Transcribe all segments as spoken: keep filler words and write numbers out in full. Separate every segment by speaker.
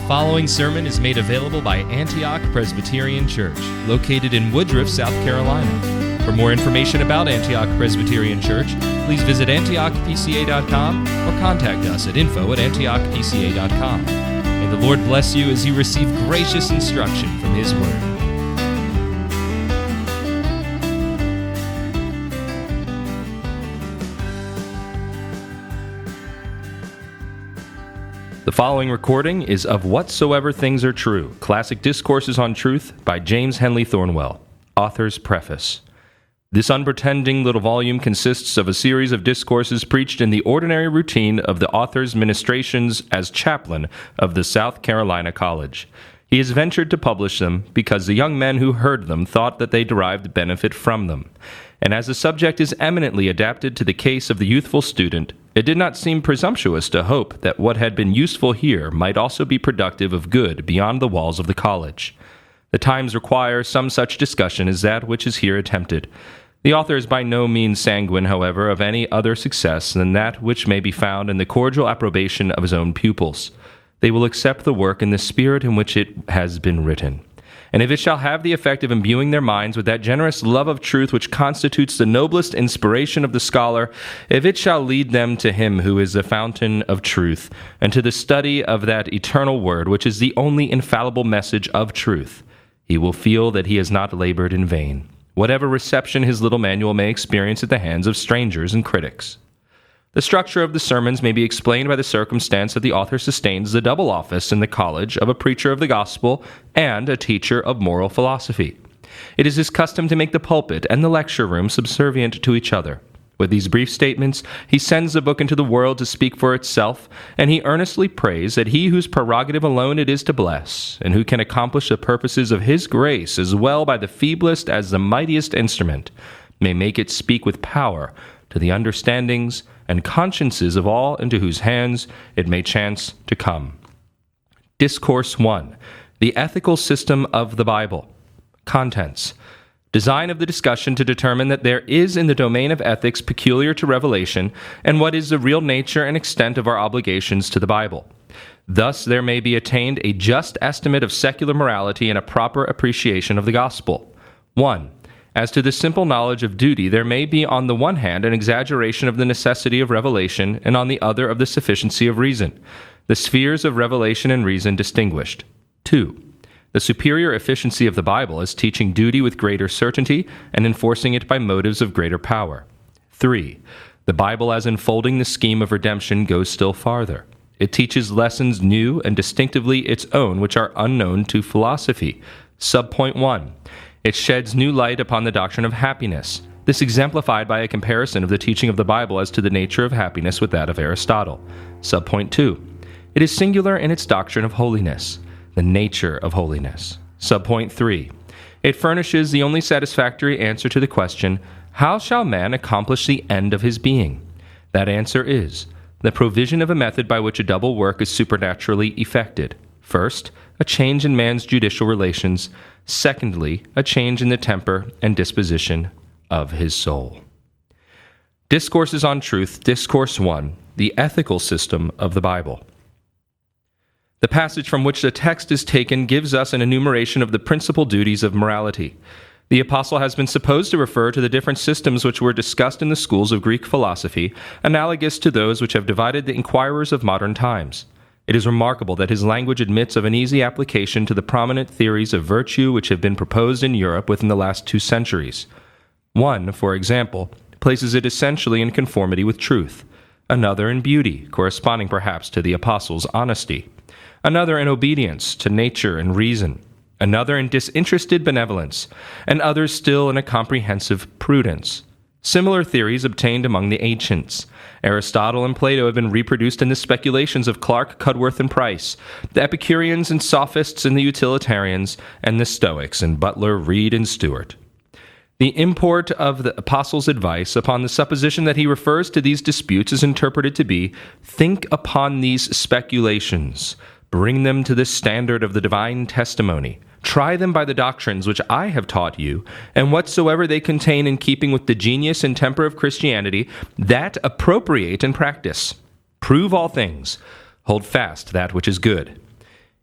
Speaker 1: following sermon is made available by Antioch Presbyterian Church, located in Woodruff, South Carolina. For more information about Antioch Presbyterian Church, please visit antioch p c a dot com or contact us at info at antioch p c a dot com. May the Lord bless you as you receive gracious instruction from His Word. The following recording is of Whatsoever Things Are True, Classic Discourses on Truth by James Henley Thornwell, Author's Preface. This unpretending little volume consists of a series of discourses preached in the ordinary routine of the author's ministrations as chaplain of the South Carolina College. He has ventured to publish them because the young men who heard them thought that they derived benefit from them. And as the subject is eminently adapted to the case of the youthful student, it did not seem presumptuous to hope that what had been useful here might also be productive of good beyond the walls of the college. The times require some such discussion as that which is here attempted. The author is by no means sanguine, however, of any other success than that which may be found in the cordial approbation of his own pupils. They will accept the work in the spirit in which it has been written. And if it shall have the effect of imbuing their minds with that generous love of truth which constitutes the noblest inspiration of the scholar, if it shall lead them to Him who is the fountain of truth, and to the study of that eternal word which is the only infallible message of truth, he will feel that he has not labored in vain, whatever reception his little manual may experience at the hands of strangers and critics. The structure of the sermons may be explained by the circumstance that the author sustains the double office in the college of a preacher of the gospel and a teacher of moral philosophy. It is his custom to make the pulpit and the lecture room subservient to each other. With these brief statements, he sends the book into the world to speak for itself, and he earnestly prays that he whose prerogative alone it is to bless, and who can accomplish the purposes of his grace as well by the feeblest as the mightiest instrument, may make it speak with power to the understandings and consciences of all into whose hands it may chance to come. Discourse one. The Ethical System of the Bible. Contents. Design of the discussion to determine that there is in the domain of ethics peculiar to revelation, and what is the real nature and extent of our obligations to the Bible. Thus there may be attained a just estimate of secular morality and a proper appreciation of the gospel. one. As to the simple knowledge of duty, there may be on the one hand an exaggeration of the necessity of revelation, and on the other of the sufficiency of reason. The spheres of revelation and reason distinguished. two. The superior efficiency of the Bible as teaching duty with greater certainty and enforcing it by motives of greater power. three. The Bible as unfolding the scheme of redemption goes still farther. It teaches lessons new and distinctively its own which are unknown to philosophy. Subpoint one. It sheds new light upon the doctrine of happiness, this exemplified by a comparison of the teaching of the Bible as to the nature of happiness with that of Aristotle. Subpoint two. It is singular in its doctrine of holiness, the nature of holiness. Subpoint three. It furnishes the only satisfactory answer to the question, how shall man accomplish the end of his being? That answer is, the provision of a method by which a double work is supernaturally effected. First, a change in man's judicial relations. Secondly, a change in the temper and disposition of his soul. Discourses on Truth, Discourse one, the Ethical System of the Bible. The passage from which the text is taken gives us an enumeration of the principal duties of morality. The apostle has been supposed to refer to the different systems which were discussed in the schools of Greek philosophy, analogous to those which have divided the inquirers of modern times. It is remarkable that his language admits of an easy application to the prominent theories of virtue which have been proposed in Europe within the last two centuries. One, for example, places it essentially in conformity with truth. Another in beauty, corresponding perhaps to the apostle's honesty. Another in obedience to nature and reason. Another in disinterested benevolence, and others still in a comprehensive prudence. Similar theories obtained among the ancients. Aristotle and Plato have been reproduced in the speculations of Clarke, Cudworth, and Price, the Epicureans and Sophists and the Utilitarians, and the Stoics in Butler, Reed, and Stewart. The import of the apostle's advice upon the supposition that he refers to these disputes is interpreted to be, think upon these speculations, bring them to the standard of the divine testimony, try them by the doctrines which I have taught you, and whatsoever they contain in keeping with the genius and temper of Christianity, that appropriate and practice. Prove all things, hold fast that which is good.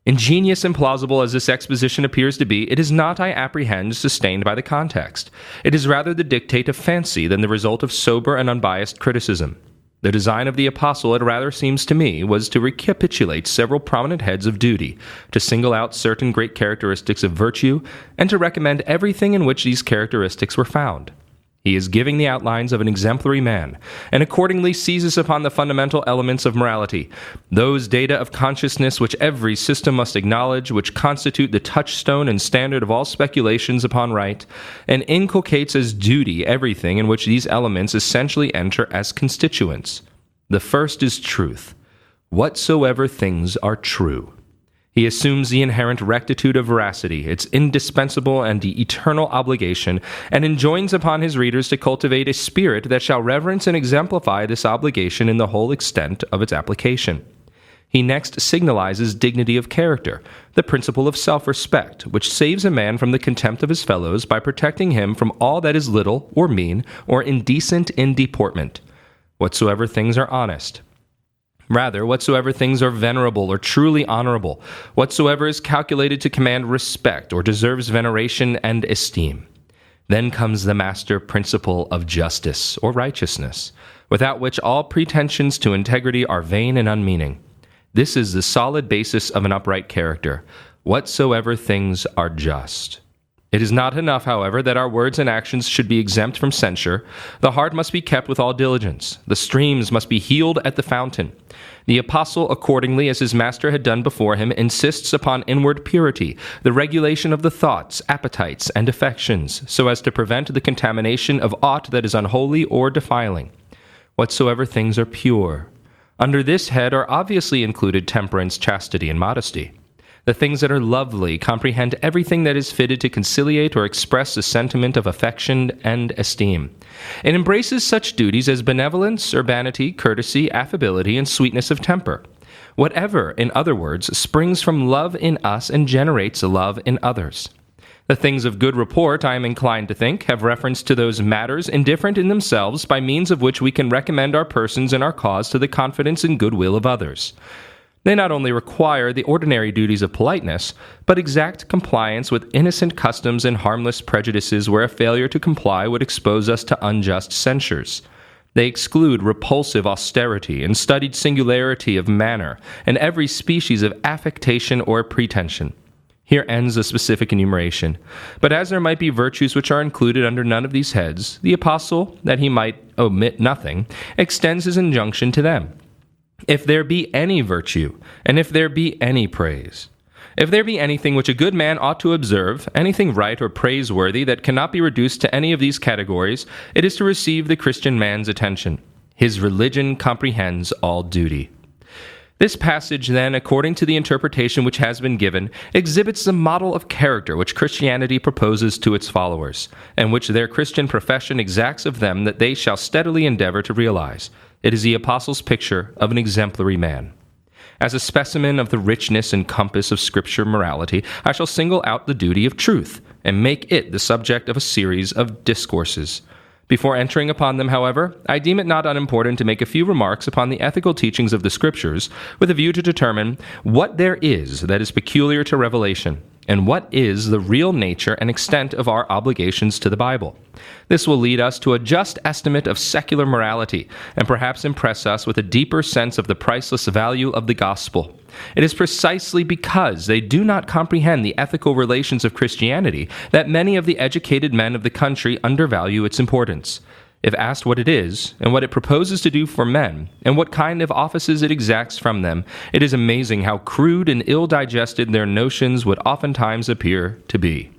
Speaker 1: Ingenious and plausible as this exposition appears to be, it is not, I apprehend, sustained by the context. It is rather the dictate of fancy than the result of sober and unbiased criticism. The design of the apostle, it rather seems to me, was to recapitulate several prominent heads of duty, to single out certain great characteristics of virtue, and to recommend everything in which these characteristics were found. He is giving the outlines of an exemplary man, and accordingly seizes upon the fundamental elements of morality, those data of consciousness which every system must acknowledge, which constitute the touchstone and standard of all speculations upon right, and inculcates as duty everything in which these elements essentially enter as constituents. The first is truth. Whatsoever things are true. He assumes the inherent rectitude of veracity, its indispensable and eternal obligation, and enjoins upon his readers to cultivate a spirit that shall reverence and exemplify this obligation in the whole extent of its application. He next signalizes dignity of character, the principle of self-respect, which saves a man from the contempt of his fellows by protecting him from all that is little or mean or indecent in deportment. Whatsoever things are honest. Rather, whatsoever things are venerable or truly honorable, whatsoever is calculated to command respect or deserves veneration and esteem. Then comes the master principle of justice or righteousness, without which all pretensions to integrity are vain and unmeaning. This is the solid basis of an upright character. Whatsoever things are just. It is not enough, however, that our words and actions should be exempt from censure. The heart must be kept with all diligence. The streams must be healed at the fountain. The apostle, accordingly, as his master had done before him, insists upon inward purity, the regulation of the thoughts, appetites, and affections, so as to prevent the contamination of aught that is unholy or defiling. Whatsoever things are pure. Under this head are obviously included temperance, chastity, and modesty. The things that are lovely comprehend everything that is fitted to conciliate or express a sentiment of affection and esteem. It embraces such duties as benevolence, urbanity, courtesy, affability, and sweetness of temper. Whatever, in other words, springs from love in us and generates love in others. The things of good report, I am inclined to think, have reference to those matters indifferent in themselves by means of which we can recommend our persons and our cause to the confidence and goodwill of others. They not only require the ordinary duties of politeness, but exact compliance with innocent customs and harmless prejudices where a failure to comply would expose us to unjust censures. They exclude repulsive austerity and studied singularity of manner, and every species of affectation or pretension. Here ends the specific enumeration. But as there might be virtues which are included under none of these heads, the apostle, that he might omit nothing, extends his injunction to them. If there be any virtue, and if there be any praise, if there be anything which a good man ought to observe, anything right or praiseworthy that cannot be reduced to any of these categories, it is to receive the Christian man's attention. His religion comprehends all duty. This passage, then, according to the interpretation which has been given, exhibits the model of character which Christianity proposes to its followers, and which their Christian profession exacts of them that they shall steadily endeavor to realize. It is the apostle's picture of an exemplary man. As a specimen of the richness and compass of Scripture morality, I shall single out the duty of truth, and make it the subject of a series of discourses. Before entering upon them, however, I deem it not unimportant to make a few remarks upon the ethical teachings of the Scriptures, with a view to determine what there is that is peculiar to revelation, and what is the real nature and extent of our obligations to the Bible. This will lead us to a just estimate of secular morality, and perhaps impress us with a deeper sense of the priceless value of the gospel. It is precisely because they do not comprehend the ethical relations of Christianity that many of the educated men of the country undervalue its importance. If asked what it is, and what it proposes to do for men, and what kind of offices it exacts from them, it is amazing how crude and ill-digested their notions would oftentimes appear to be.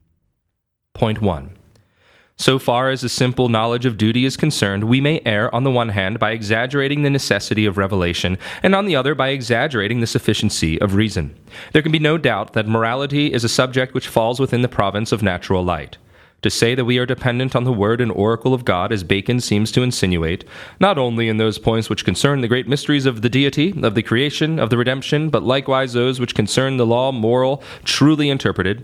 Speaker 1: Point one. So far as a simple knowledge of duty is concerned, we may err on the one hand by exaggerating the necessity of revelation, and on the other by exaggerating the sufficiency of reason. There can be no doubt that morality is a subject which falls within the province of natural light. To say that we are dependent on the word and oracle of God, as Bacon seems to insinuate, not only in those points which concern the great mysteries of the deity, of the creation, of the redemption, but likewise those which concern the law moral, truly interpreted,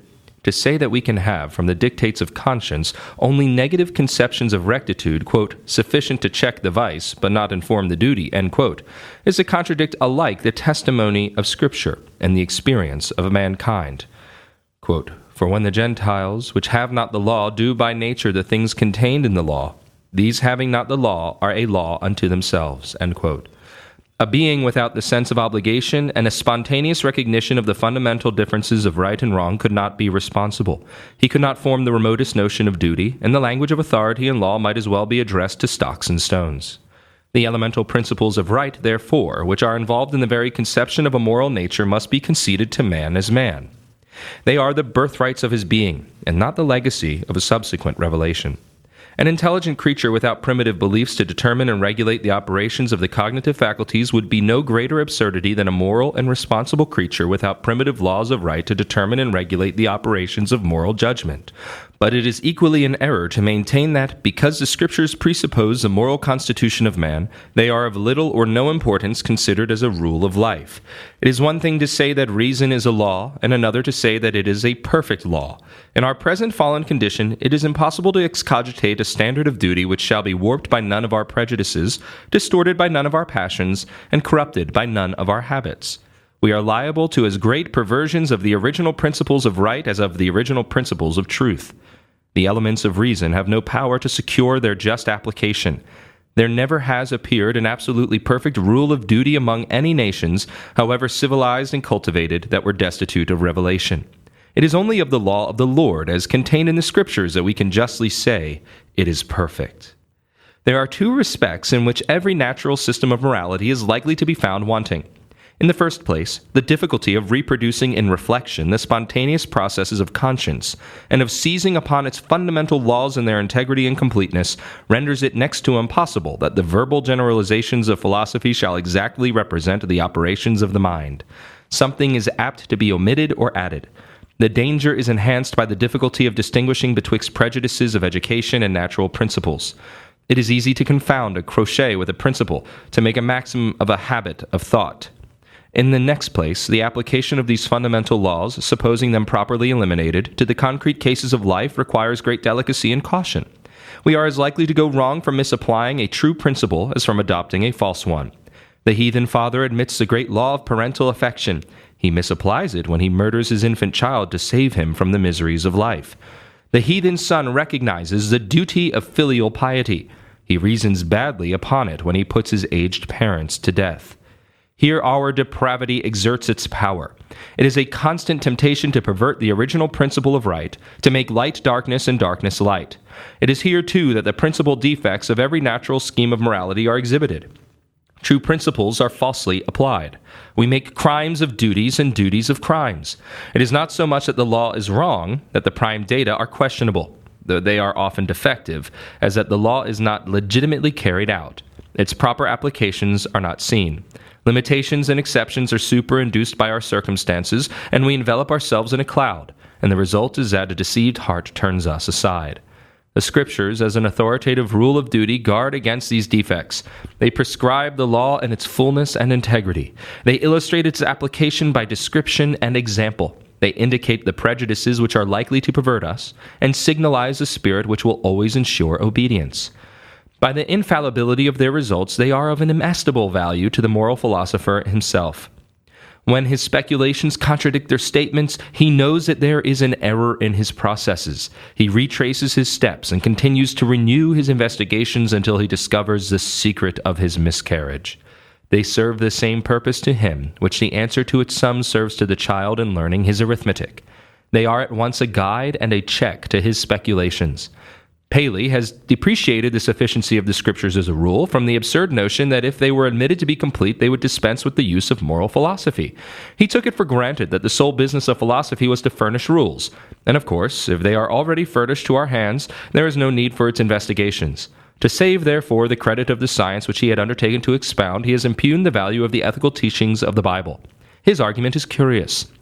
Speaker 1: To say that we can have, from the dictates of conscience, only negative conceptions of rectitude, quote, sufficient to check the vice, but not inform the duty, end quote, is to contradict alike the testimony of Scripture and the experience of mankind. Quote, for when the Gentiles, which have not the law, do by nature the things contained in the law, these having not the law are a law unto themselves, end quote. A being without the sense of obligation and a spontaneous recognition of the fundamental differences of right and wrong could not be responsible. He could not form the remotest notion of duty, and the language of authority and law might as well be addressed to stocks and stones. The elemental principles of right, therefore, which are involved in the very conception of a moral nature, must be conceded to man as man. They are the birthrights of his being, and not the legacy of a subsequent revelation. An intelligent creature without primitive beliefs to determine and regulate the operations of the cognitive faculties would be no greater absurdity than a moral and responsible creature without primitive laws of right to determine and regulate the operations of moral judgment. But it is equally an error to maintain that, because the Scriptures presuppose the moral constitution of man, they are of little or no importance considered as a rule of life. It is one thing to say that reason is a law, and another to say that it is a perfect law. In our present fallen condition, it is impossible to excogitate a standard of duty which shall be warped by none of our prejudices, distorted by none of our passions, and corrupted by none of our habits. We are liable to as great perversions of the original principles of right as of the original principles of truth. The elements of reason have no power to secure their just application. There never has appeared an absolutely perfect rule of duty among any nations, however civilized and cultivated, that were destitute of revelation. It is only of the law of the Lord, as contained in the Scriptures, that we can justly say, it is perfect. There are two respects in which every natural system of morality is likely to be found wanting. In the first place, the difficulty of reproducing in reflection the spontaneous processes of conscience, and of seizing upon its fundamental laws in their integrity and completeness, renders it next to impossible that the verbal generalizations of philosophy shall exactly represent the operations of the mind. Something is apt to be omitted or added. The danger is enhanced by the difficulty of distinguishing betwixt prejudices of education and natural principles. It is easy to confound a crochet with a principle, to make a maxim of a habit of thought. In the next place, the application of these fundamental laws, supposing them properly eliminated, to the concrete cases of life requires great delicacy and caution. We are as likely to go wrong from misapplying a true principle as from adopting a false one. The heathen father admits the great law of parental affection. He misapplies it when he murders his infant child to save him from the miseries of life. The heathen son recognizes the duty of filial piety. He reasons badly upon it when he puts his aged parents to death. Here our depravity exerts its power. It is a constant temptation to pervert the original principle of right, to make light darkness and darkness light. It is here, too, that the principal defects of every natural scheme of morality are exhibited. True principles are falsely applied. We make crimes of duties and duties of crimes. It is not so much that the law is wrong, that the prime data are questionable, though they are often defective, as that the law is not legitimately carried out. Its proper applications are not seen. Limitations and exceptions are superinduced by our circumstances, and we envelop ourselves in a cloud, and the result is that a deceived heart turns us aside. The Scriptures, as an authoritative rule of duty, guard against these defects. They prescribe the law in its fullness and integrity. They illustrate its application by description and example. They indicate the prejudices which are likely to pervert us, and signalize a spirit which will always ensure obedience. By the infallibility of their results, they are of an inestimable value to the moral philosopher himself. When his speculations contradict their statements, he knows that there is an error in his processes. He retraces his steps and continues to renew his investigations until he discovers the secret of his miscarriage. They serve the same purpose to him, which the answer to its sum serves to the child in learning his arithmetic. They are at once a guide and a check to his speculations. Paley has depreciated the sufficiency of the Scriptures as a rule from the absurd notion that if they were admitted to be complete, they would dispense with the use of moral philosophy. He took it for granted that the sole business of philosophy was to furnish rules. And of course, if they are already furnished to our hands, there is no need for its investigations. To save, therefore, the credit of the science which he had undertaken to expound, he has impugned the value of the ethical teachings of the Bible. His argument is curious.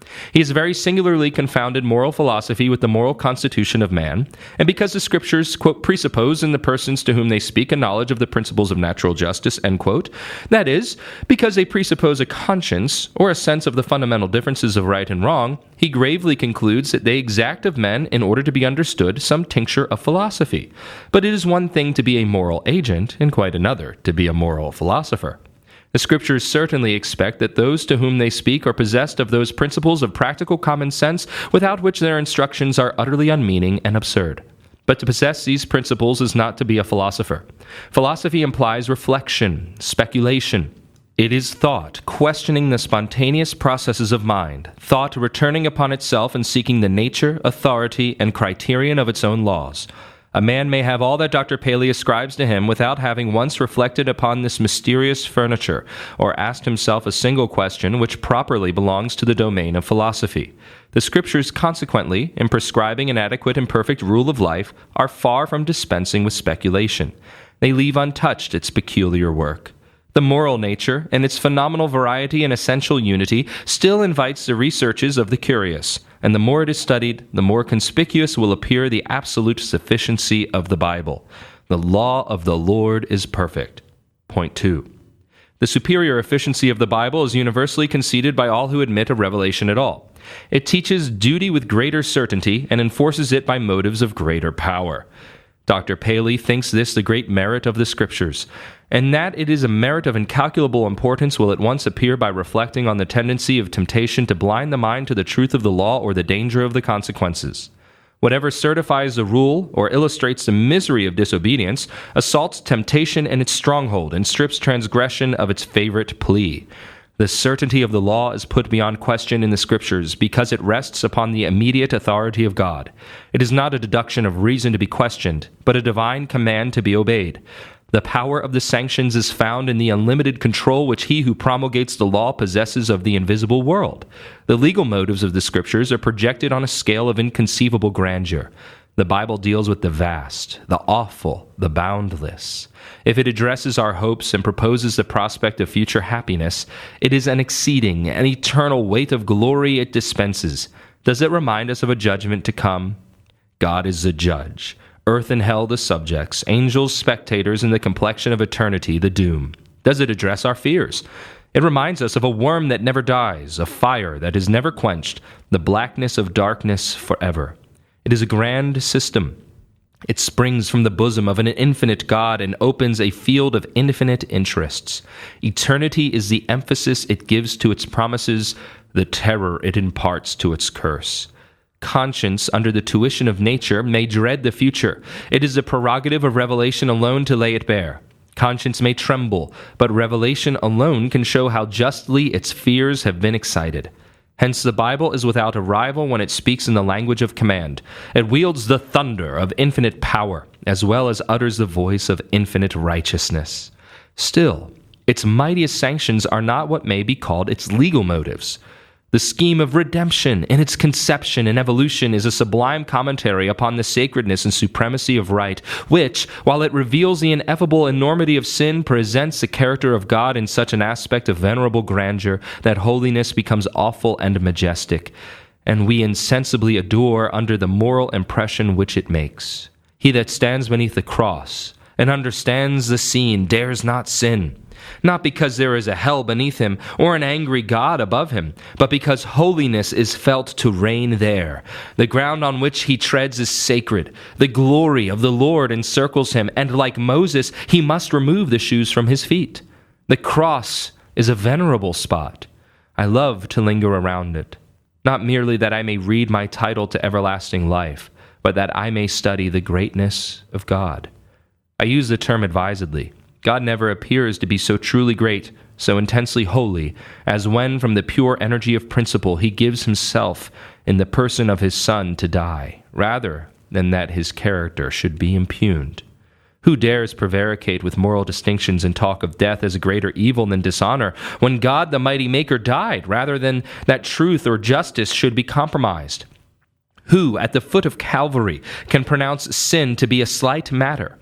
Speaker 1: He has very singularly confounded moral philosophy with the moral constitution of man, and because the Scriptures, quote, presuppose in the persons to whom they speak a knowledge of the principles of natural justice, end quote, that is, because they presuppose a conscience or a sense of the fundamental differences of right and wrong, he gravely concludes that they exact of men, in order to be understood, some tincture of philosophy. But it is one thing to be a moral agent, and quite another to be a moral philosopher. The Scriptures certainly expect that those to whom they speak are possessed of those principles of practical common sense without which their instructions are utterly unmeaning and absurd. But to possess these principles is not to be a philosopher. Philosophy implies reflection, speculation. It is thought, questioning the spontaneous processes of mind, thought returning upon itself and seeking the nature, authority, and criterion of its own laws. A man may have all that Doctor Paley ascribes to him without having once reflected upon this mysterious furniture, or asked himself a single question which properly belongs to the domain of philosophy. The Scriptures, consequently, in prescribing an adequate and perfect rule of life, are far from dispensing with speculation. They leave untouched its peculiar work. The moral nature, and its phenomenal variety and essential unity, still invites the researches of the curious, and the more it is studied, the more conspicuous will appear the absolute sufficiency of the Bible. The law of the Lord is perfect. Point two. The superior efficiency of the Bible is universally conceded by all who admit a revelation at all. It teaches duty with greater certainty and enforces it by motives of greater power. Doctor Paley thinks this the great merit of the Scriptures, and that it is a merit of incalculable importance will at once appear by reflecting on the tendency of temptation to blind the mind to the truth of the law or the danger of the consequences. Whatever certifies the rule or illustrates the misery of disobedience assaults temptation and its stronghold and strips transgression of its favorite plea. The certainty of the law is put beyond question in the Scriptures because it rests upon the immediate authority of God. It is not a deduction of reason to be questioned, but a divine command to be obeyed. The power of the sanctions is found in the unlimited control which he who promulgates the law possesses of the invisible world. The legal motives of the Scriptures are projected on a scale of inconceivable grandeur. The Bible deals with the vast, the awful, the boundless. If it addresses our hopes and proposes the prospect of future happiness, it is an exceeding, an eternal weight of glory it dispenses. Does it remind us of a judgment to come? God is the judge. Earth and hell the subjects, angels spectators, and the complexion of eternity the doom. Does it address our fears? It reminds us of a worm that never dies, a fire that is never quenched, the blackness of darkness forever. It is a grand system. It springs from the bosom of an infinite God and opens a field of infinite interests. Eternity is the emphasis it gives to its promises, the terror it imparts to its curse. Conscience, under the tuition of nature, may dread the future. It is the prerogative of revelation alone to lay it bare. Conscience may tremble, but revelation alone can show how justly its fears have been excited. Hence the Bible is without a rival when it speaks in the language of command. It wields the thunder of infinite power, as well as utters the voice of infinite righteousness. Still, its mightiest sanctions are not what may be called its legal motives. The scheme of redemption in its conception and evolution is a sublime commentary upon the sacredness and supremacy of right, which, while it reveals the ineffable enormity of sin, presents the character of God in such an aspect of venerable grandeur that holiness becomes awful and majestic, and we insensibly adore under the moral impression which it makes. He that stands beneath the cross and understands the scene dares not sin, not because there is a hell beneath him or an angry God above him, but because holiness is felt to reign there. The ground on which he treads is sacred. The glory of the Lord encircles him, and like Moses, he must remove the shoes from his feet. The cross is a venerable spot. I love to linger around it, not merely that I may read my title to everlasting life, but that I may study the greatness of God. I use the term advisedly. God never appears to be so truly great, so intensely holy, as when from the pure energy of principle he gives himself in the person of his Son to die, rather than that his character should be impugned. Who dares prevaricate with moral distinctions and talk of death as a greater evil than dishonor, when God the mighty Maker died, rather than that truth or justice should be compromised? Who, at the foot of Calvary, can pronounce sin to be a slight matter?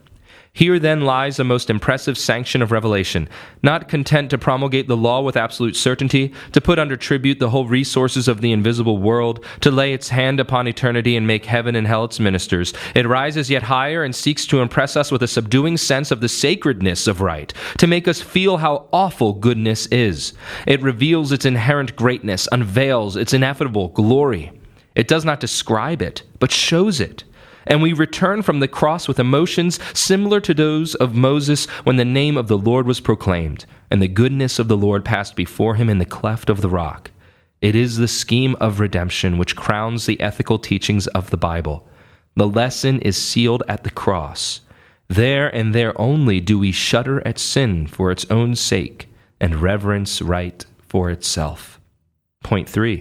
Speaker 1: Here then lies a most impressive sanction of revelation. Not content to promulgate the law with absolute certainty, to put under tribute the whole resources of the invisible world, to lay its hand upon eternity and make heaven and hell its ministers, it rises yet higher and seeks to impress us with a subduing sense of the sacredness of right, to make us feel how awful goodness is. It reveals its inherent greatness, unveils its ineffable glory. It does not describe it, but shows it. And we return from the cross with emotions similar to those of Moses when the name of the Lord was proclaimed, and the goodness of the Lord passed before him in the cleft of the rock. It is the scheme of redemption which crowns the ethical teachings of the Bible. The lesson is sealed at the cross. There and there only do we shudder at sin for its own sake and reverence right for itself. Point three.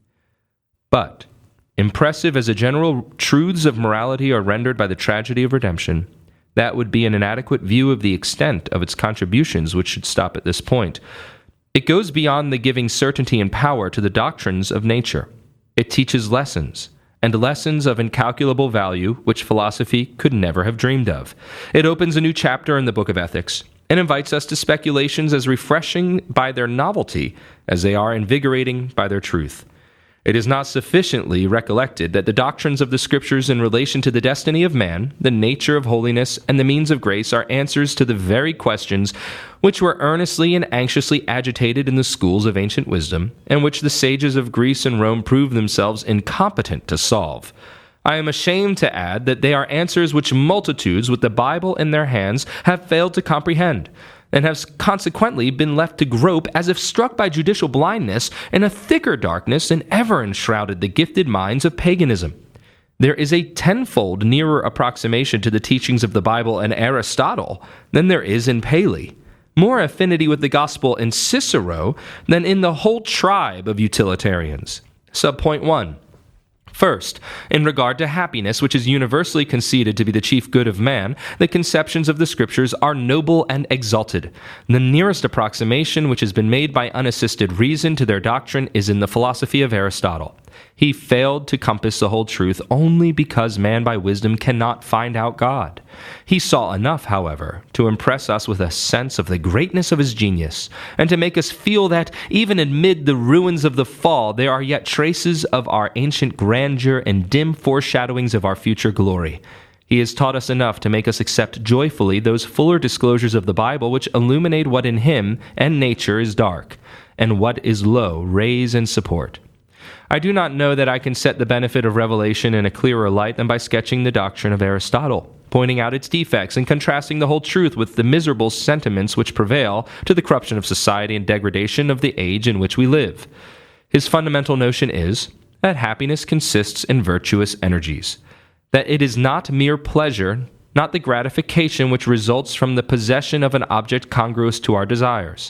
Speaker 1: But impressive as the general truths of morality are rendered by the tragedy of redemption, that would be an inadequate view of the extent of its contributions, which should stop at this point. It goes beyond the giving certainty and power to the doctrines of nature. It teaches lessons, and lessons of incalculable value, which philosophy could never have dreamed of. It opens a new chapter in the book of ethics, and invites us to speculations as refreshing by their novelty as they are invigorating by their truth. It is not sufficiently recollected that the doctrines of the Scriptures in relation to the destiny of man, the nature of holiness, and the means of grace are answers to the very questions which were earnestly and anxiously agitated in the schools of ancient wisdom, and which the sages of Greece and Rome proved themselves incompetent to solve. I am ashamed to add that they are answers which multitudes with the Bible in their hands have failed to comprehend, and have consequently been left to grope as if struck by judicial blindness in a thicker darkness than ever enshrouded the gifted minds of paganism. There is a tenfold nearer approximation to the teachings of the Bible in Aristotle than there is in Paley, more affinity with the gospel in Cicero than in the whole tribe of utilitarians. Subpoint one. First, in regard to happiness, which is universally conceded to be the chief good of man, the conceptions of the Scriptures are noble and exalted. The nearest approximation which has been made by unassisted reason to their doctrine is in the philosophy of Aristotle. He failed to compass the whole truth only because man by wisdom cannot find out God. He saw enough, however, to impress us with a sense of the greatness of his genius, and to make us feel that, even amid the ruins of the fall, there are yet traces of our ancient grandeur and dim foreshadowings of our future glory. He has taught us enough to make us accept joyfully those fuller disclosures of the Bible which illuminate what in him and nature is dark, and what is low raise and support. I do not know that I can set the benefit of revelation in a clearer light than by sketching the doctrine of Aristotle, pointing out its defects and contrasting the whole truth with the miserable sentiments which prevail to the corruption of society and degradation of the age in which we live. His fundamental notion is that happiness consists in virtuous energies, that it is not mere pleasure, not the gratification which results from the possession of an object congruous to our desires.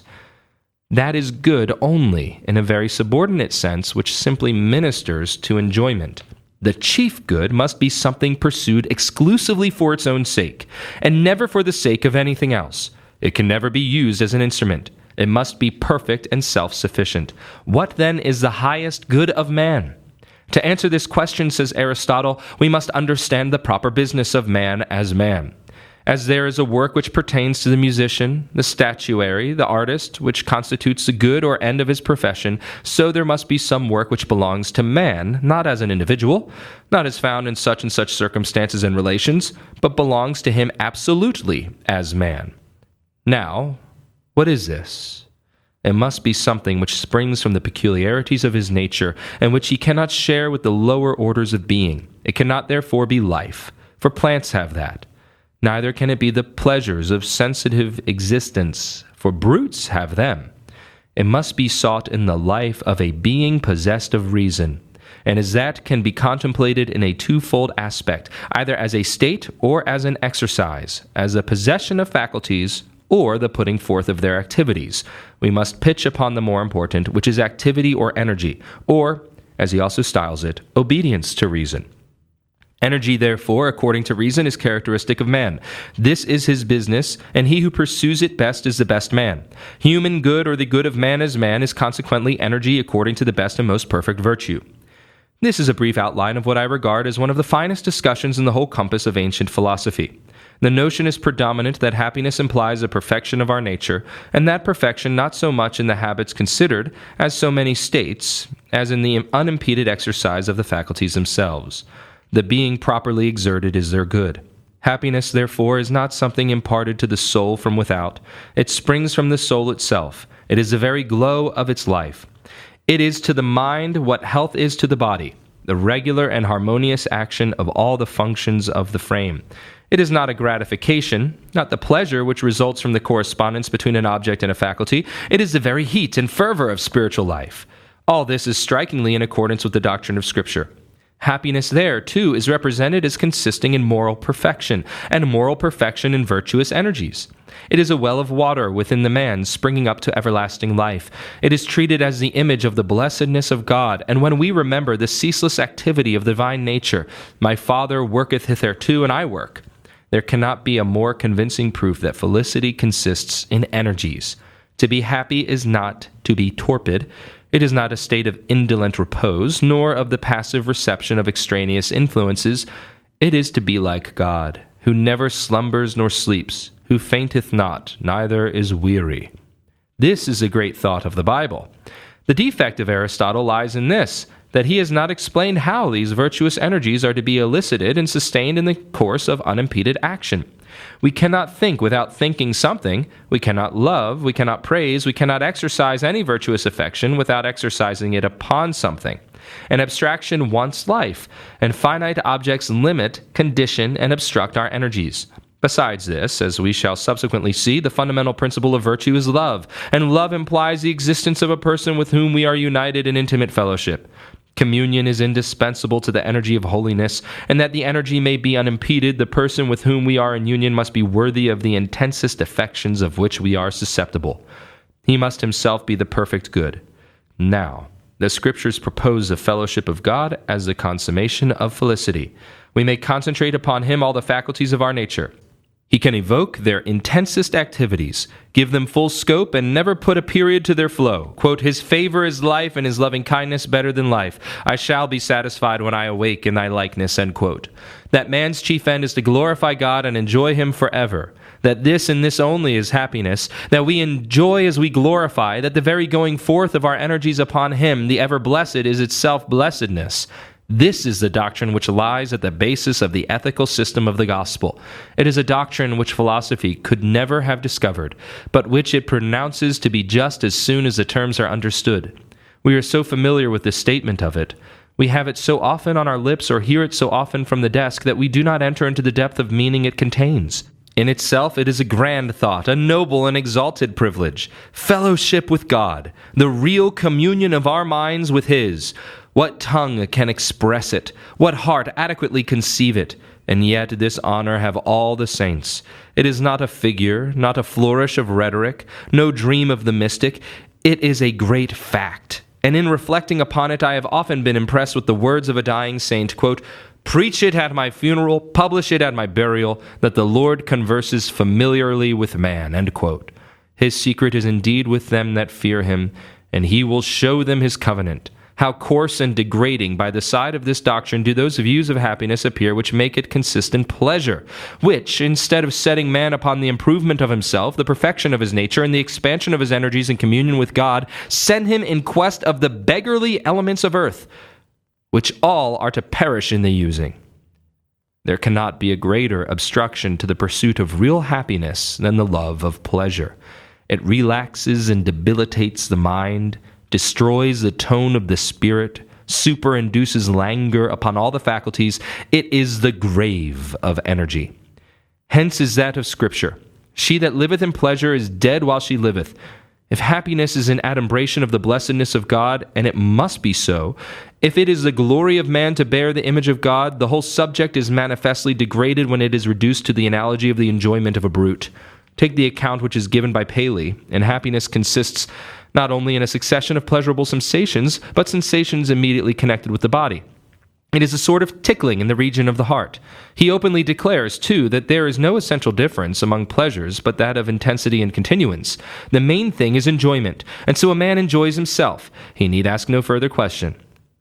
Speaker 1: That is good only in a very subordinate sense which simply ministers to enjoyment. The chief good must be something pursued exclusively for its own sake, and never for the sake of anything else. It can never be used as an instrument. It must be perfect and self-sufficient. What then is the highest good of man? To answer this question, says Aristotle, we must understand the proper business of man as man. As there is a work which pertains to the musician, the statuary, the artist, which constitutes the good or end of his profession, so there must be some work which belongs to man, not as an individual, not as found in such and such circumstances and relations, but belongs to him absolutely as man. Now, what is this? It must be something which springs from the peculiarities of his nature, and which he cannot share with the lower orders of being. It cannot therefore be life, for plants have that. Neither can it be the pleasures of sensitive existence, for brutes have them. It must be sought in the life of a being possessed of reason, and as that can be contemplated in a twofold aspect, either as a state or as an exercise, as the possession of faculties or the putting forth of their activities. We must pitch upon the more important, which is activity or energy, or, as he also styles it, obedience to reason. Energy, therefore, according to reason, is characteristic of man. This is his business, and he who pursues it best is the best man. Human good, or the good of man as man, is consequently energy according to the best and most perfect virtue. This is a brief outline of what I regard as one of the finest discussions in the whole compass of ancient philosophy. The notion is predominant that happiness implies a perfection of our nature, and that perfection not so much in the habits considered, as so many states, as in the unimpeded exercise of the faculties themselves. The being properly exerted is their good. Happiness, therefore, is not something imparted to the soul from without. It springs from the soul itself. It is the very glow of its life. It is to the mind what health is to the body, the regular and harmonious action of all the functions of the frame. It is not a gratification, not the pleasure which results from the correspondence between an object and a faculty. It is the very heat and fervor of spiritual life. All this is strikingly in accordance with the doctrine of Scripture. Happiness there, too, is represented as consisting in moral perfection, and moral perfection in virtuous energies. It is a well of water within the man, springing up to everlasting life. It is treated as the image of the blessedness of God, and when we remember the ceaseless activity of the divine nature, my Father worketh hitherto, and I work, there cannot be a more convincing proof that felicity consists in energies. To be happy is not to be torpid. It is not a state of indolent repose, nor of the passive reception of extraneous influences. It is to be like God, who never slumbers nor sleeps, who fainteth not, neither is weary. This is a great thought of the Bible. The defect of Aristotle lies in this, that he has not explained how these virtuous energies are to be elicited and sustained in the course of unimpeded action. We cannot think without thinking something. We cannot love, we cannot praise, we cannot exercise any virtuous affection without exercising it upon something. An abstraction wants life, and finite objects limit, condition, and obstruct our energies. Besides this, as we shall subsequently see, the fundamental principle of virtue is love, and love implies the existence of a person with whom we are united in intimate fellowship. Communion is indispensable to the energy of holiness, and that the energy may be unimpeded, the person with whom we are in union must be worthy of the intensest affections of which we are susceptible. He must himself be the perfect good. Now, the Scriptures propose the fellowship of God as the consummation of felicity. We may concentrate upon him all the faculties of our nature. He can evoke their intensest activities, give them full scope, and never put a period to their flow. Quote, his favor is life, and his loving kindness better than life. I shall be satisfied when I awake in thy likeness. End quote. That man's chief end is to glorify God and enjoy him forever. That this and this only is happiness, that we enjoy as we glorify, that the very going forth of our energies upon him, the ever-blessed, is itself blessedness. This is the doctrine which lies at the basis of the ethical system of the gospel. It is a doctrine which philosophy could never have discovered, but which it pronounces to be just as soon as the terms are understood. We are so familiar with the statement of it, we have it so often on our lips or hear it so often from the desk that we do not enter into the depth of meaning it contains. In itself, it is a grand thought, a noble and exalted privilege. Fellowship with God, the real communion of our minds with his. What tongue can express it? What heart adequately conceive it? And yet this honor have all the saints. It is not a figure, not a flourish of rhetoric, no dream of the mystic. It is a great fact. And in reflecting upon it, I have often been impressed with the words of a dying saint, quote, preach it at my funeral, publish it at my burial, that the Lord converses familiarly with man. End quote. His secret is indeed with them that fear him, and he will show them his covenant. How coarse and degrading by the side of this doctrine do those views of happiness appear which make it consist in pleasure, which, instead of setting man upon the improvement of himself, the perfection of his nature, and the expansion of his energies in communion with God, send him in quest of the beggarly elements of earth, which all are to perish in the using. There cannot be a greater obstruction to the pursuit of real happiness than the love of pleasure. It relaxes and debilitates the mind, destroys the tone of the spirit, superinduces languor upon all the faculties. It is the grave of energy. Hence is that of Scripture. She that liveth in pleasure is dead while she liveth. If happiness is an adumbration of the blessedness of God, and it must be so, if it is the glory of man to bear the image of God, the whole subject is manifestly degraded when it is reduced to the analogy of the enjoyment of a brute. Take the account which is given by Paley, and happiness consists not only in a succession of pleasurable sensations, but sensations immediately connected with the body. It is a sort of tickling in the region of the heart. He openly declares, too, that there is no essential difference among pleasures but that of intensity and continuance. The main thing is enjoyment, and so a man enjoys himself. He need ask no further question.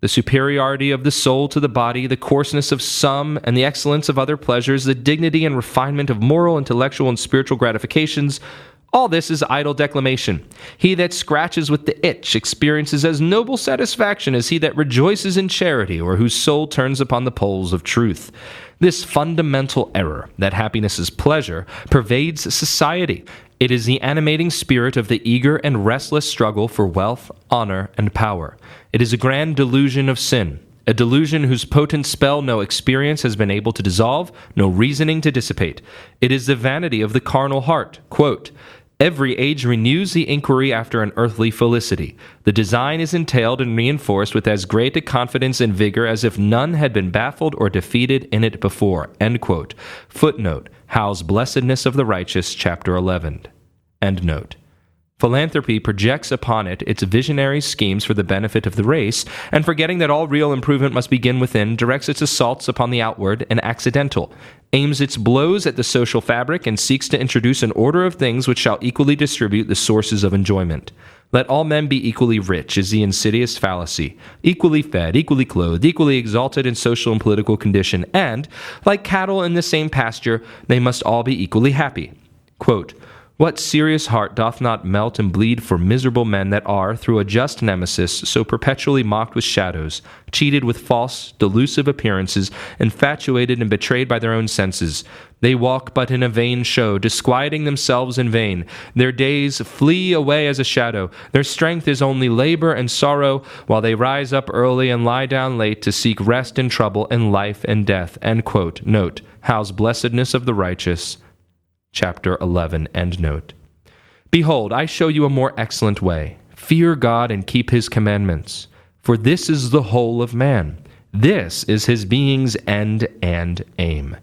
Speaker 1: The superiority of the soul to the body, the coarseness of some, and the excellence of other pleasures, the dignity and refinement of moral, intellectual, and spiritual gratifications, all this is idle declamation. He that scratches with the itch experiences as noble satisfaction as he that rejoices in charity, or whose soul turns upon the poles of truth. This fundamental error, that happiness is pleasure, pervades society. It is the animating spirit of the eager and restless struggle for wealth, honor, and power. It is a grand delusion of sin, a delusion whose potent spell no experience has been able to dissolve, no reasoning to dissipate. It is the vanity of the carnal heart. Quote, "Every age renews the inquiry after an earthly felicity. The design is entailed and reinforced with as great a confidence and vigor as if none had been baffled or defeated in it before." End quote. Footnote, Howe's Blessedness of the Righteous, chapter eleven. End note. Philanthropy projects upon it its visionary schemes for the benefit of the race, and forgetting that all real improvement must begin within, directs its assaults upon the outward and accidental, aims its blows at the social fabric, and seeks to introduce an order of things which shall equally distribute the sources of enjoyment. Let all men be equally rich is the insidious fallacy, equally fed, equally clothed, equally exalted in social and political condition, and, like cattle in the same pasture, they must all be equally happy. Quote, "What serious heart doth not melt and bleed for miserable men that are, through a just nemesis, so perpetually mocked with shadows, cheated with false, delusive appearances, infatuated and betrayed by their own senses? They walk but in a vain show, disquieting themselves in vain. Their days flee away as a shadow. Their strength is only labor and sorrow, while they rise up early and lie down late to seek rest in trouble in life and death." End quote. Note, Howe's Blessedness of the Righteous, chapter eleven, end note. "Behold, I show you a more excellent way. Fear God and keep his commandments. For this is the whole of man. This is his being's end and aim."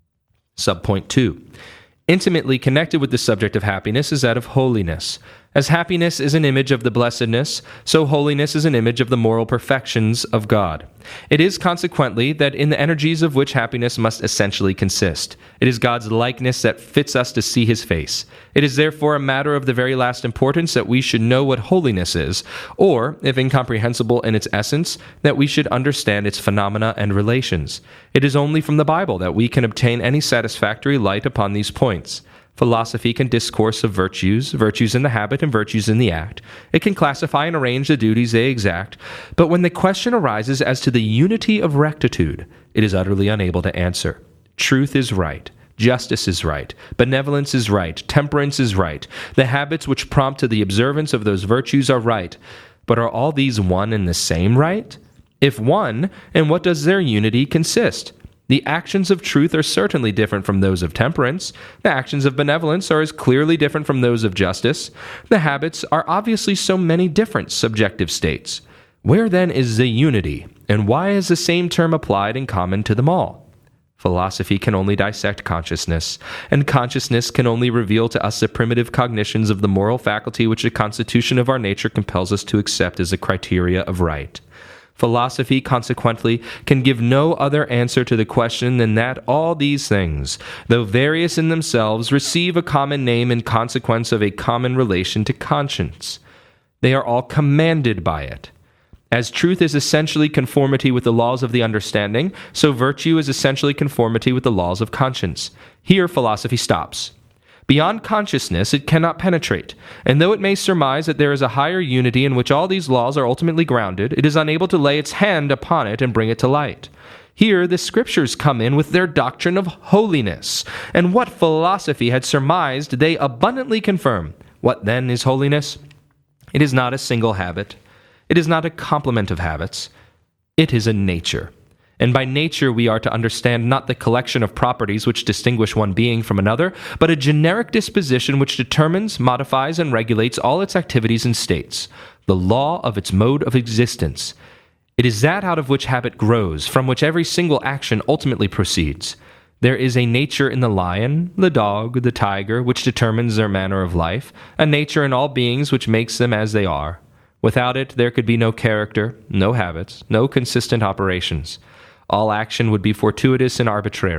Speaker 1: Subpoint two. Intimately connected with the subject of happiness is that of holiness. As happiness is an image of the blessedness, so holiness is an image of the moral perfections of God. It is consequently that in the energies of which happiness must essentially consist. It is God's likeness that fits us to see his face. It is therefore a matter of the very last importance that we should know what holiness is, or, if incomprehensible in its essence, that we should understand its phenomena and relations. It is only from the Bible that we can obtain any satisfactory light upon these points. Philosophy can discourse of virtues, virtues in the habit and virtues in the act. It can classify and arrange the duties they exact. But when the question arises as to the unity of rectitude, it is utterly unable to answer. Truth is right. Justice is right. Benevolence is right. Temperance is right. The habits which prompt to the observance of those virtues are right. But are all these one and the same right? If one, in what does their unity consist? The actions of truth are certainly different from those of temperance. The actions of benevolence are as clearly different from those of justice. The habits are obviously so many different subjective states. Where then is the unity, and why is the same term applied in common to them all? Philosophy can only dissect consciousness, and consciousness can only reveal to us the primitive cognitions of the moral faculty which the constitution of our nature compels us to accept as a criteria of right. Philosophy, consequently, can give no other answer to the question than that all these things, though various in themselves, receive a common name in consequence of a common relation to conscience. They are all commanded by it. As truth is essentially conformity with the laws of the understanding, so virtue is essentially conformity with the laws of conscience. Here philosophy stops. Beyond consciousness it cannot penetrate, and though it may surmise that there is a higher unity in which all these laws are ultimately grounded, it is unable to lay its hand upon it and bring it to light. Here the Scriptures come in with their doctrine of holiness, and what philosophy had surmised they abundantly confirm. What then is holiness? It is not a single habit. It is not a complement of habits. It is a nature. And by nature we are to understand not the collection of properties which distinguish one being from another, but a generic disposition which determines, modifies, and regulates all its activities and states, the law of its mode of existence. It is that out of which habit grows, from which every single action ultimately proceeds. There is a nature in the lion, the dog, the tiger, which determines their manner of life, a nature in all beings which makes them as they are. Without it there could be no character, no habits, no consistent operations. All action would be fortuitous and arbitrary.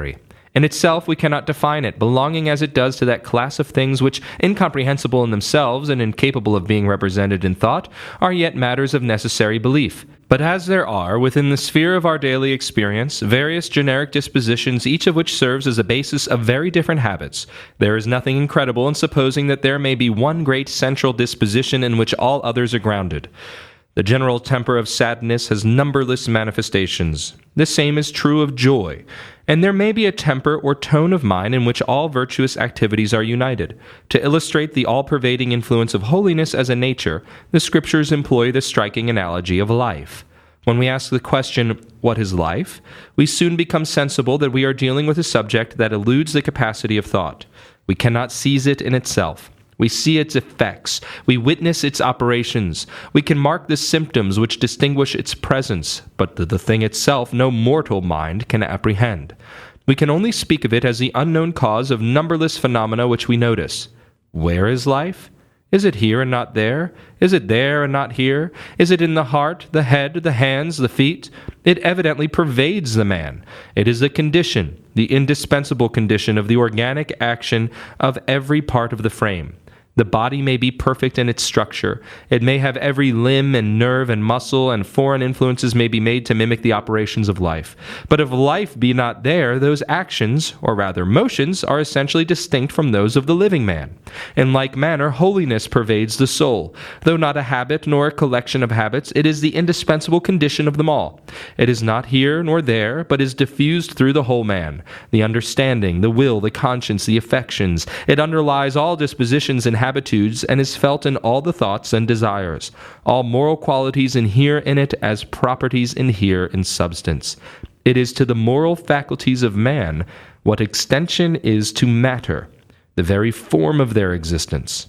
Speaker 1: In itself, we cannot define it, belonging as it does to that class of things which, incomprehensible in themselves and incapable of being represented in thought, are yet matters of necessary belief. But as there are, within the sphere of our daily experience, various generic dispositions, each of which serves as a basis of very different habits, there is nothing incredible in supposing that there may be one great central disposition in which all others are grounded. The general temper of sadness has numberless manifestations. The same is true of joy. And there may be a temper or tone of mind in which all virtuous activities are united. To illustrate the all-pervading influence of holiness as a nature, the Scriptures employ the striking analogy of life. When we ask the question, what is life? We soon become sensible that we are dealing with a subject that eludes the capacity of thought. We cannot seize it in itself. We see its effects. We witness its operations. We can mark the symptoms which distinguish its presence, but the, the thing itself no mortal mind can apprehend. We can only speak of it as the unknown cause of numberless phenomena which we notice. Where is life? Is it here and not there? Is it there and not here? Is it in the heart, the head, the hands, the feet? It evidently pervades the man. It is the condition, the indispensable condition of the organic action of every part of the frame. The body may be perfect in its structure. It may have every limb and nerve and muscle, and foreign influences may be made to mimic the operations of life. But if life be not there, those actions, or rather motions, are essentially distinct from those of the living man. In like manner, holiness pervades the soul. Though not a habit nor a collection of habits, it is the indispensable condition of them all. It is not here nor there, but is diffused through the whole man. The understanding, the will, the conscience, the affections. It underlies all dispositions and habitudes, and is felt in all the thoughts and desires. All moral qualities inhere in it as properties inhere in substance. It is to the moral faculties of man what extension is to matter, the very form of their existence.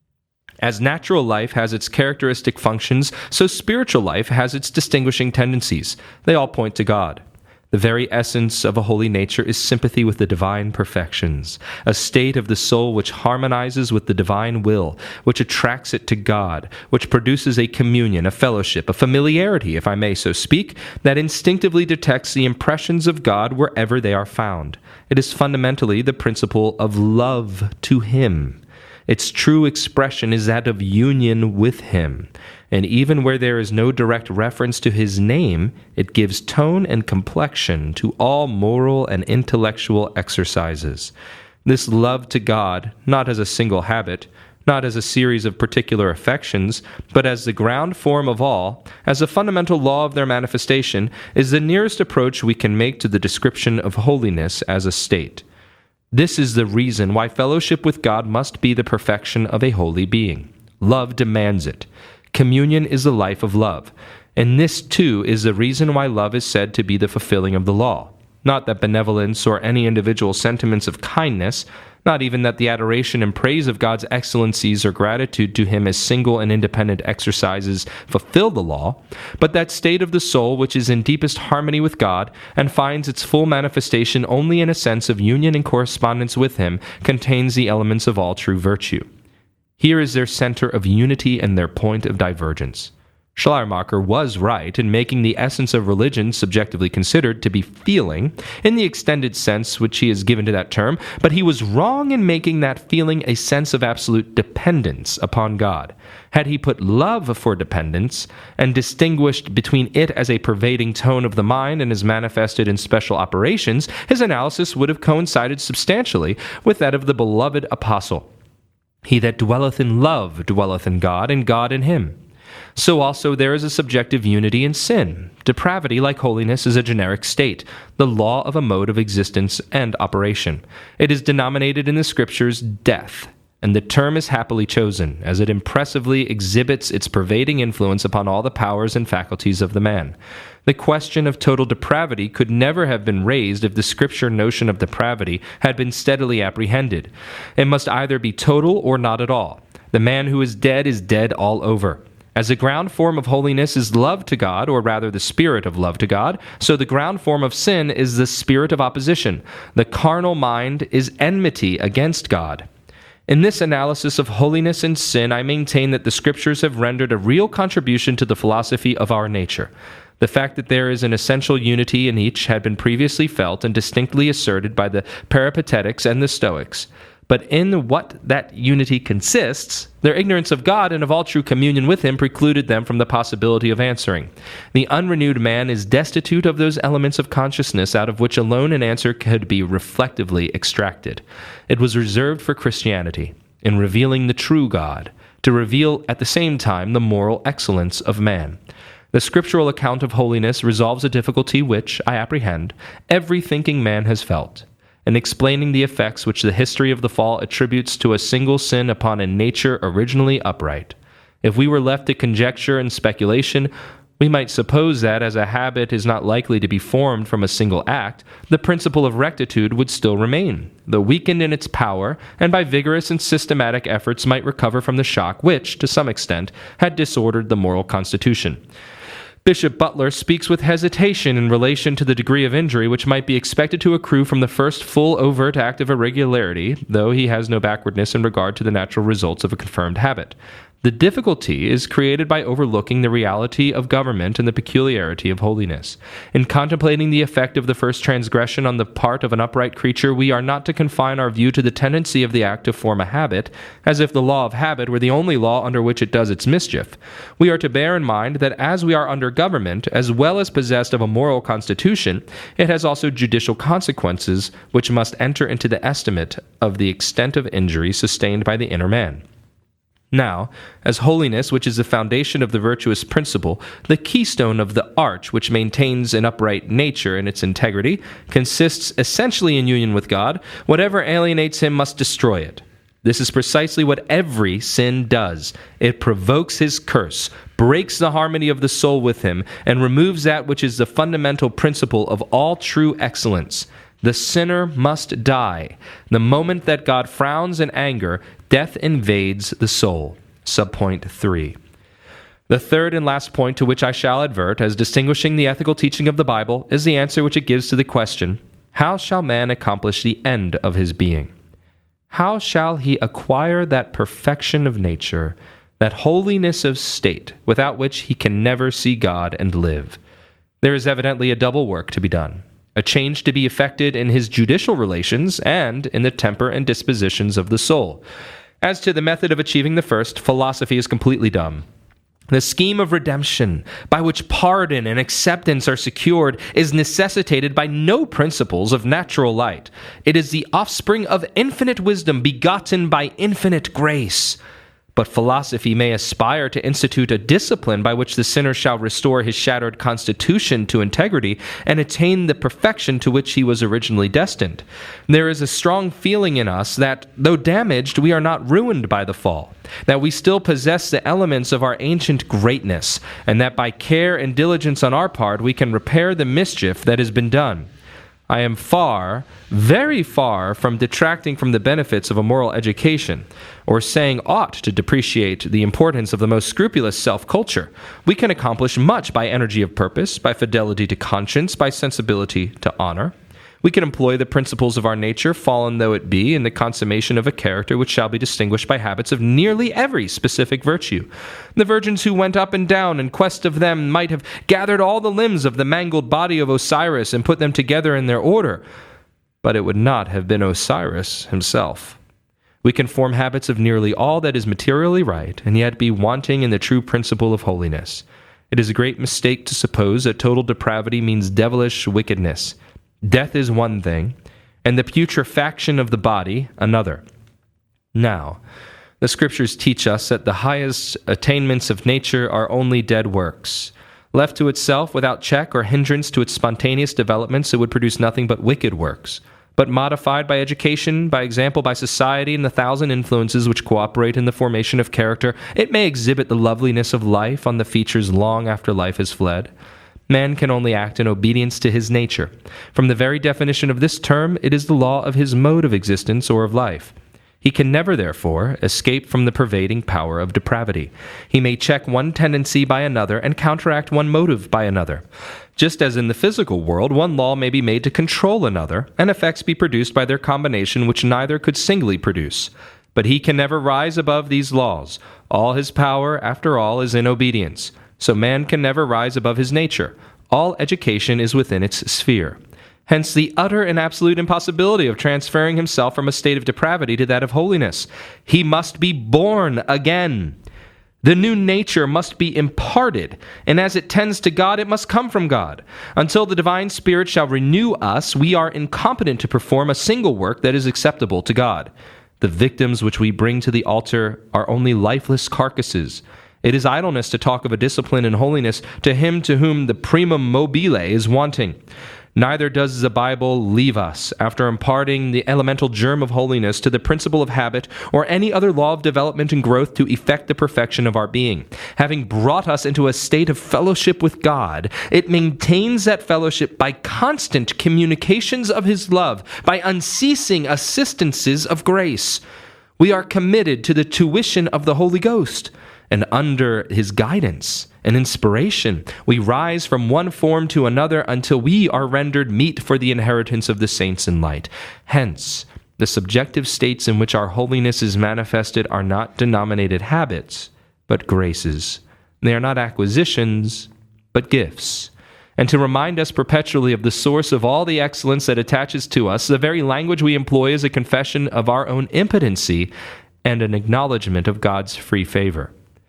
Speaker 1: As natural life has its characteristic functions, so spiritual life has its distinguishing tendencies. They all point to God. The very essence of a holy nature is sympathy with the divine perfections, a state of the soul which harmonizes with the divine will, which attracts it to God, which produces a communion, a fellowship, a familiarity, if I may so speak, that instinctively detects the impressions of God wherever they are found. It is fundamentally the principle of love to Him. Its true expression is that of union with Him. And even where there is no direct reference to His name, it gives tone and complexion to all moral and intellectual exercises. This love to God, not as a single habit, not as a series of particular affections, but as the ground form of all, as a fundamental law of their manifestation, is the nearest approach we can make to the description of holiness as a state. This is the reason why fellowship with God must be the perfection of a holy being. Love demands it. Communion is the life of love, and this too is the reason why love is said to be the fulfilling of the law. Not that benevolence or any individual sentiments of kindness, not even that the adoration and praise of God's excellencies or gratitude to Him as single and independent exercises fulfill the law, but that state of the soul which is in deepest harmony with God and finds its full manifestation only in a sense of union and correspondence with Him contains the elements of all true virtue. Here is their center of unity and their point of divergence. Schleiermacher was right in making the essence of religion subjectively considered to be feeling, in the extended sense which he has given to that term, but he was wrong in making that feeling a sense of absolute dependence upon God. Had he put love for dependence, and distinguished between it as a pervading tone of the mind and as manifested in special operations, his analysis would have coincided substantially with that of the beloved apostle. He that dwelleth in love dwelleth in God, and God in him. So also there is a subjective unity in sin. Depravity, like holiness, is a generic state, the law of a mode of existence and operation. It is denominated in the Scriptures death, and the term is happily chosen, as it impressively exhibits its pervading influence upon all the powers and faculties of the man. The question of total depravity could never have been raised if the Scripture notion of depravity had been steadily apprehended. It must either be total or not at all. The man who is dead is dead all over. As the ground form of holiness is love to God, or rather the spirit of love to God, so the ground form of sin is the spirit of opposition. The carnal mind is enmity against God. In this analysis of holiness and sin, I maintain that the Scriptures have rendered a real contribution to the philosophy of our nature. The fact that there is an essential unity in each had been previously felt and distinctly asserted by the Peripatetics and the Stoics. But in what that unity consists, their ignorance of God and of all true communion with Him precluded them from the possibility of answering. The unrenewed man is destitute of those elements of consciousness out of which alone an answer could be reflectively extracted. It was reserved for Christianity, in revealing the true God, to reveal at the same time the moral excellence of man. The scriptural account of holiness resolves a difficulty which, I apprehend, every thinking man has felt, in explaining the effects which the history of the fall attributes to a single sin upon a nature originally upright. If we were left to conjecture and speculation, we might suppose that, as a habit is not likely to be formed from a single act, the principle of rectitude would still remain, though weakened in its power, and by vigorous and systematic efforts might recover from the shock which, to some extent, had disordered the moral constitution. Bishop Butler speaks with hesitation in relation to the degree of injury which might be expected to accrue from the first full overt act of irregularity, though he has no backwardness in regard to the natural results of a confirmed habit. The difficulty is created by overlooking the reality of government and the peculiarity of holiness. In contemplating the effect of the first transgression on the part of an upright creature, we are not to confine our view to the tendency of the act to form a habit, as if the law of habit were the only law under which it does its mischief. We are to bear in mind that as we are under government, as well as possessed of a moral constitution, it has also judicial consequences which must enter into the estimate of the extent of injury sustained by the inner man. Now, as holiness, which is the foundation of the virtuous principle, the keystone of the arch which maintains an upright nature in its integrity, consists essentially in union with God, whatever alienates Him must destroy it. This is precisely what every sin does. It provokes His curse, breaks the harmony of the soul with Him, and removes that which is the fundamental principle of all true excellence. The sinner must die. The moment that God frowns in anger, death invades the soul. Subpoint three. The third and last point to which I shall advert as distinguishing the ethical teaching of the Bible is the answer which it gives to the question, how shall man accomplish the end of his being? How shall he acquire that perfection of nature, that holiness of state, without which he can never see God and live? There is evidently a double work to be done. A change to be effected in his judicial relations and in the temper and dispositions of the soul. As to the method of achieving the first, philosophy is completely dumb. The scheme of redemption, by which pardon and acceptance are secured, is necessitated by no principles of natural light. It is the offspring of infinite wisdom begotten by infinite grace. But philosophy may aspire to institute a discipline by which the sinner shall restore his shattered constitution to integrity and attain the perfection to which he was originally destined. There is a strong feeling in us that, though damaged, we are not ruined by the fall, that we still possess the elements of our ancient greatness, and that by care and diligence on our part we can repair the mischief that has been done. I am far, very far from detracting from the benefits of a moral education, or saying aught to depreciate the importance of the most scrupulous self-culture. We can accomplish much by energy of purpose, by fidelity to conscience, by sensibility to honor. We can employ the principles of our nature, fallen though it be, in the consummation of a character which shall be distinguished by habits of nearly every specific virtue. The virgins who went up and down in quest of them might have gathered all the limbs of the mangled body of Osiris and put them together in their order, but it would not have been Osiris himself. We can form habits of nearly all that is materially right, and yet be wanting in the true principle of holiness. It is a great mistake to suppose that total depravity means devilish wickedness. Death is one thing, and the putrefaction of the body another. Now, the Scriptures teach us that the highest attainments of nature are only dead works. Left to itself, without check or hindrance to its spontaneous developments, it would produce nothing but wicked works. But modified by education, by example, by society, and the thousand influences which cooperate in the formation of character, it may exhibit the loveliness of life on the features long after life has fled. Man can only act in obedience to his nature. From the very definition of this term, it is the law of his mode of existence or of life. He can never, therefore, escape from the pervading power of depravity. He may check one tendency by another and counteract one motive by another. Just as in the physical world, one law may be made to control another, and effects be produced by their combination which neither could singly produce. But he can never rise above these laws. All his power, after all, is in obedience. so man can never rise above his nature. All education is within its sphere. Hence the utter and absolute impossibility of transferring himself from a state of depravity to that of holiness. He must be born again. The new nature must be imparted, and as it tends to God, it must come from God. Until the divine Spirit shall renew us, we are incompetent to perform a single work that is acceptable to God. The victims which we bring to the altar are only lifeless carcasses. It is idleness to talk of a discipline and holiness to him to whom the primum mobile is wanting. Neither does the Bible leave us, after imparting the elemental germ of holiness to the principle of habit or any other law of development and growth to effect the perfection of our being. Having brought us into a state of fellowship with God, it maintains that fellowship by constant communications of his love, by unceasing assistances of grace. We are committed to the tuition of the Holy Ghost, and under his guidance and inspiration, we rise from one form to another until we are rendered meet for the inheritance of the saints in light. Hence, the subjective states in which our holiness is manifested are not denominated habits, but graces. They are not acquisitions, but gifts. And to remind us perpetually of the source of all the excellence that attaches to us, the very language we employ is a confession of our own impotency and an acknowledgement of God's free favor.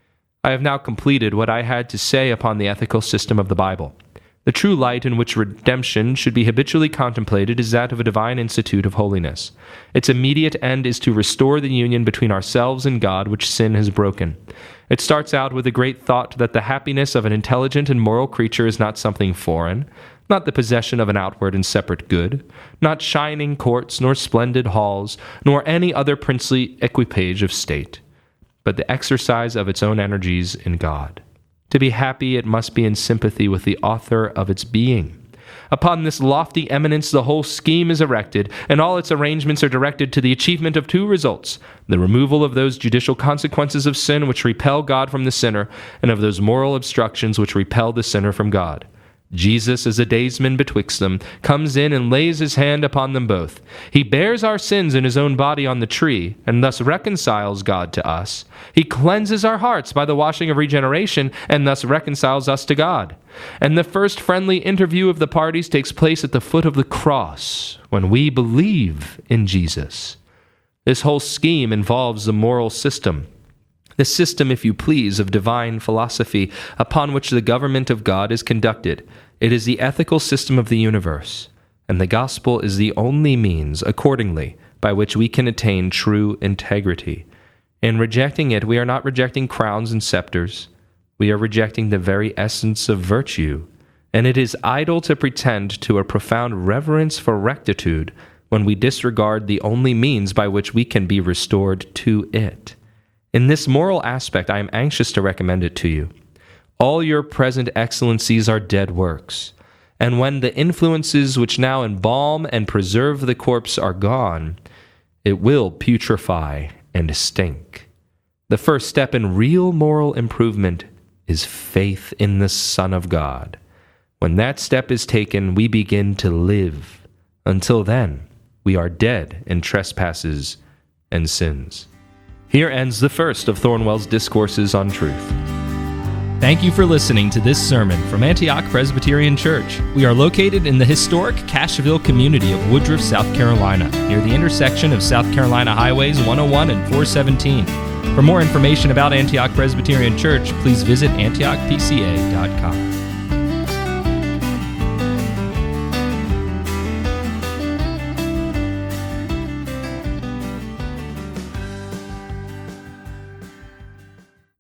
Speaker 1: I have now completed what I had to say upon the ethical system of the Bible. The true light in which redemption should be habitually contemplated is that of a divine institute of holiness. Its immediate end is to restore the union between ourselves and God which sin has broken. It starts out with a great thought that the happiness of an intelligent and moral creature is not something foreign, not the possession of an outward and separate good, not shining courts, nor splendid halls, nor any other princely equipage of state, but the exercise of its own energies in God. To be happy, it must be in sympathy with the author of its being. Upon this lofty eminence, the whole scheme is erected, and all its arrangements are directed to the achievement of two results: the removal of those judicial consequences of sin which repel God from the sinner, and of those moral obstructions which repel the sinner from God. Jesus, as a daysman betwixt them, comes in and lays his hand upon them both. He bears our sins in his own body on the tree, and thus reconciles God to us. He cleanses our hearts by the washing of regeneration, and thus reconciles us to God. And the first friendly interview of the parties takes place at the foot of the cross, when we believe in Jesus. This whole scheme involves the moral system. The system, if you please, of divine philosophy upon which the government of God is conducted. It is the ethical system of the universe, and the gospel is the only means, accordingly, by which we can attain true integrity. In rejecting it, we are not rejecting crowns and scepters. We are rejecting the very essence of virtue, and it is idle to pretend to a profound reverence for rectitude when we disregard the only means by which we can be restored to it. In this moral aspect, I am anxious to recommend it to you. All your present excellencies are dead works, and when the influences which now embalm and preserve the corpse are gone, it will putrefy and stink. The first step in real moral improvement is faith in the Son of God. When that step is taken, we begin to live. Until then, we are dead in trespasses and sins. Here ends the first of Thornwell's Discourses on Truth.
Speaker 2: Thank you for listening to this sermon from Antioch Presbyterian Church. We are located in the historic Cashville community of Woodruff, South Carolina, near the intersection of South Carolina Highways one oh one and four seventeen. For more information about Antioch Presbyterian Church, please visit antioch p c a dot com.